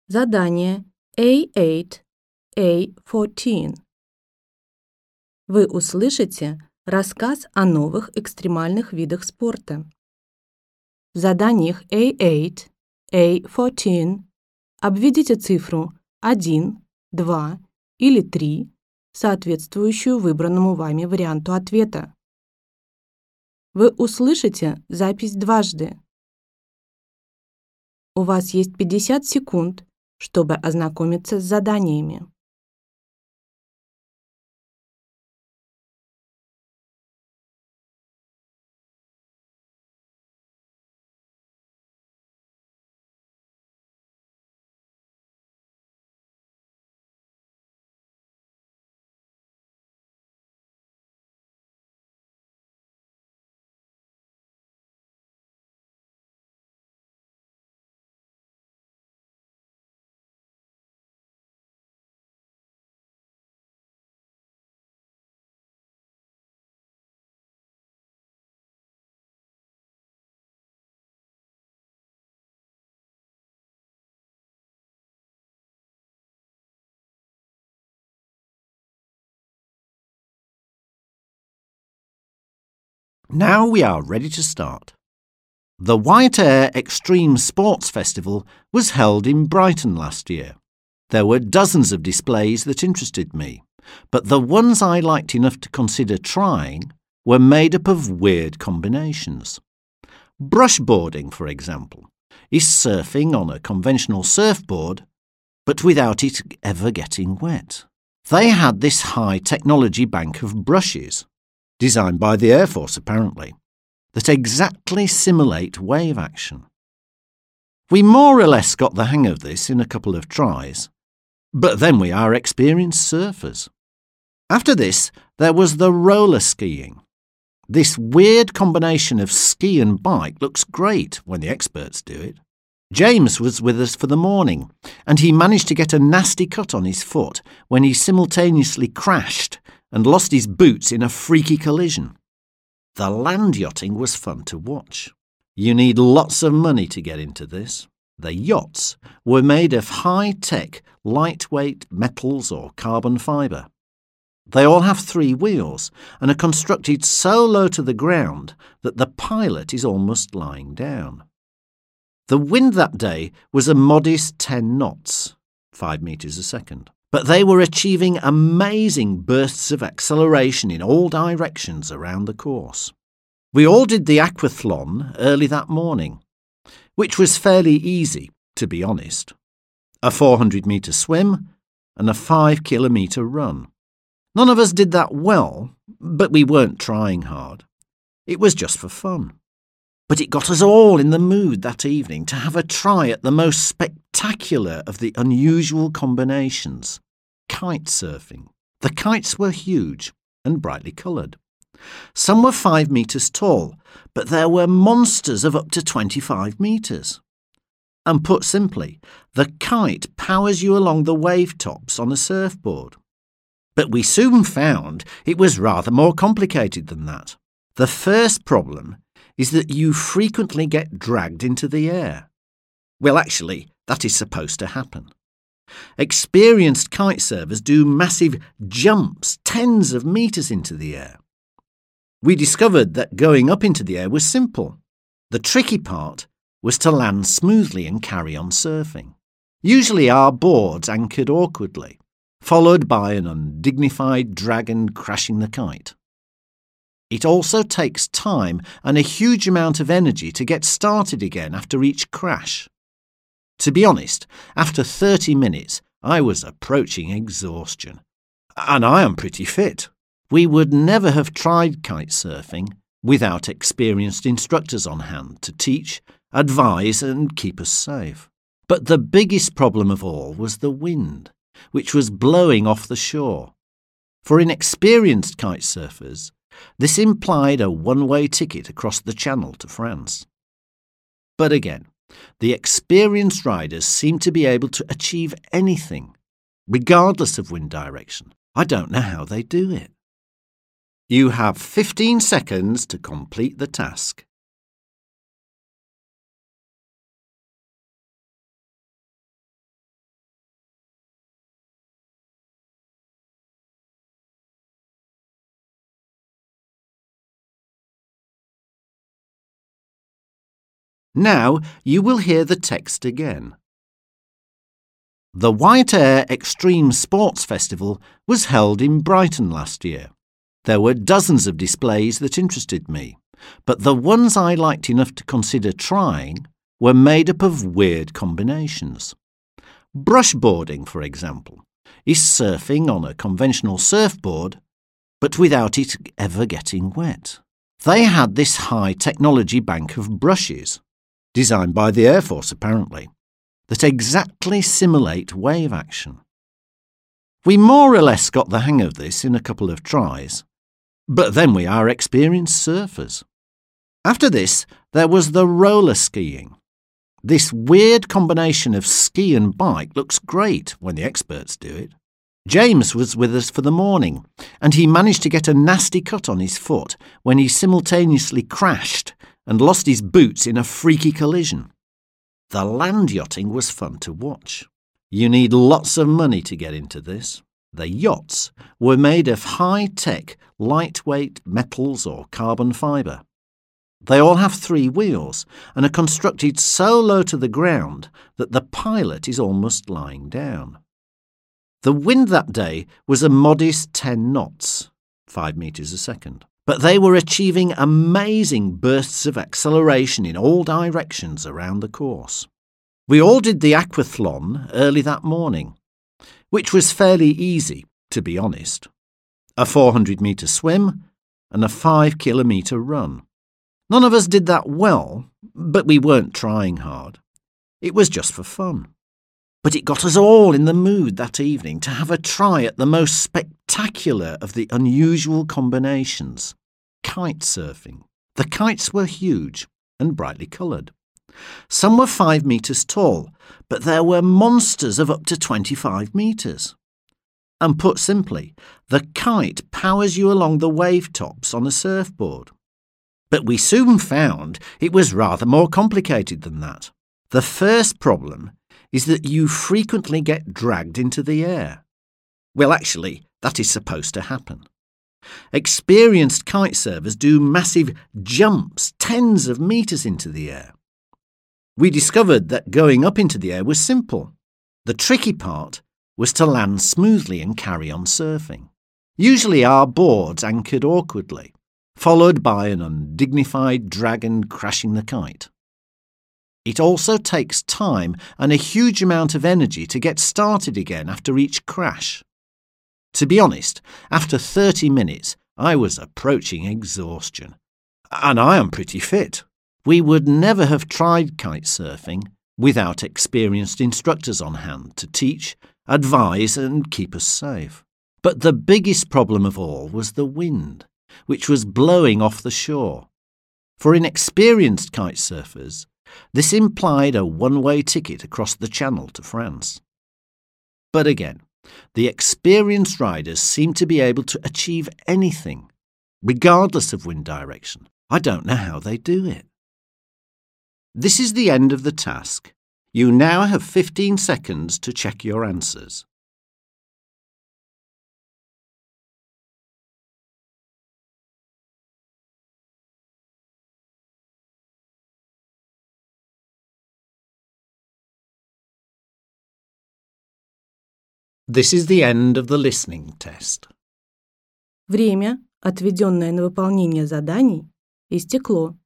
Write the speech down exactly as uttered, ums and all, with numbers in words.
Задание A eight, A fourteen. Вы услышите рассказ о новых экстремальных видах спорта. В заданиях A eight, A fourteen обведите цифру один, два или три, соответствующую выбранному вами варианту ответа. Вы услышите запись дважды. У вас есть пятьдесят секунд, чтобы ознакомиться с заданиями. Now we are ready to start. The White Air Extreme Sports Festival was held in Brighton last year. There were dozens of displays that interested me, but the ones I liked enough to consider trying were made up of weird combinations. Brushboarding, for example, is surfing on a conventional surfboard, but without it ever getting wet. They had this high-technology bank of brushes, designed by the Air Force apparently, that exactly simulate wave action. We more or less got the hang of this in a couple of tries, but then we are experienced surfers. After this, there was the roller skiing. This weird combination of ski and bike looks great when the experts do it. James was with us for the morning, and he managed to get a nasty cut on his foot when he simultaneously crashed and lost his boots in a freaky collision. The land yachting was fun to watch. You need lots of money to get into this. The yachts were made of high-tech, lightweight metals or carbon fibre. They all have three wheels and are constructed so low to the ground that the pilot is almost lying down. The wind that day was a modest ten knots, five metres a second. But they were achieving amazing bursts of acceleration in all directions around the course. We all did the aquathlon early that morning, which was fairly easy, to be honest. A four hundred metre swim and a five kilometre run. None of us did that well, but we weren't trying hard. It was just for fun. But it got us all in the mood that evening to have a try at the most spectacular of the unusual combinations, kite surfing. The kites were huge and brightly coloured. Some were five metres tall, but there were monsters of up to twenty-five metres. And put simply, the kite powers you along the wave tops on a surfboard. But we soon found it was rather more complicated than that. The first problem is that you frequently get dragged into the air. Well, actually, that is supposed to happen. Experienced kite surfers do massive jumps, tens of metres into the air. We discovered that going up into the air was simple. The tricky part was to land smoothly and carry on surfing. Usually our boards anchored awkwardly, followed by an undignified dragon crashing the kite. It also takes time and a huge amount of energy to get started again after each crash. To be honest, after thirty minutes, I was approaching exhaustion. And I am pretty fit. We would never have tried kite surfing without experienced instructors on hand to teach, advise and keep us safe. But the biggest problem of all was the wind, which was blowing off the shore. For inexperienced kite surfers, this implied a one-way ticket across the Channel to France. But again, the experienced riders seem to be able to achieve anything, regardless of wind direction. I don't know how they do it. You have fifteen seconds to complete the task. Now you will hear the text again. The White Air Extreme Sports Festival was held in Brighton last year. There were dozens of displays that interested me, but the ones I liked enough to consider trying were made up of weird combinations. Brushboarding, for example, is surfing on a conventional surfboard, but without it ever getting wet. They had this high-technology bank of brushes, designed by the Air Force apparently, that exactly simulate wave action. We more or less got the hang of this in a couple of tries, but then we are experienced surfers. After this, there was the roller skiing. This weird combination of ski and bike looks great when the experts do it. James was with us for the morning, and he managed to get a nasty cut on his foot when he simultaneously crashed and lost his boots in a freaky collision. The land yachting was fun to watch. You need lots of money to get into this. The yachts were made of high-tech, lightweight metals or carbon fibre. They all have three wheels and are constructed so low to the ground that the pilot is almost lying down. The wind that day was a modest ten knots, five metres a second, but they were achieving amazing bursts of acceleration in all directions around the course. We all did the aquathlon early that morning, which was fairly easy, to be honest. A four hundred metre swim and a five kilometre run. None of us did that well, but we weren't trying hard. It was just for fun. But it got us all in the mood that evening to have a try at the most spectacular of the unusual combinations, kite surfing. The kites were huge and brightly coloured. Some were five metres tall, but there were monsters of up to twenty-five metres. And put simply, the kite powers you along the wave tops on a surfboard. But we soon found it was rather more complicated than that. The first problem is that you frequently get dragged into the air. Well, actually, that is supposed to happen. Experienced kite surfers do massive jumps, tens of metres into the air. We discovered that going up into the air was simple. The tricky part was to land smoothly and carry on surfing. Usually our boards anchored awkwardly, followed by an undignified dragon crashing the kite. It also takes time and a huge amount of energy to get started again after each crash. To be honest, after thirty minutes, I was approaching exhaustion. And I am pretty fit. We would never have tried kite surfing without experienced instructors on hand to teach, advise and keep us safe. But the biggest problem of all was the wind, which was blowing off the shore. For inexperienced kite surfers, this implied a one-way ticket across the Channel to France. But again, the experienced riders seem to be able to achieve anything, regardless of wind direction. I don't know how they do it. This is the end of the task. You now have fifteen seconds to check your answers. This is the end of the listening test. Время, отведенное на выполнение заданий, истекло.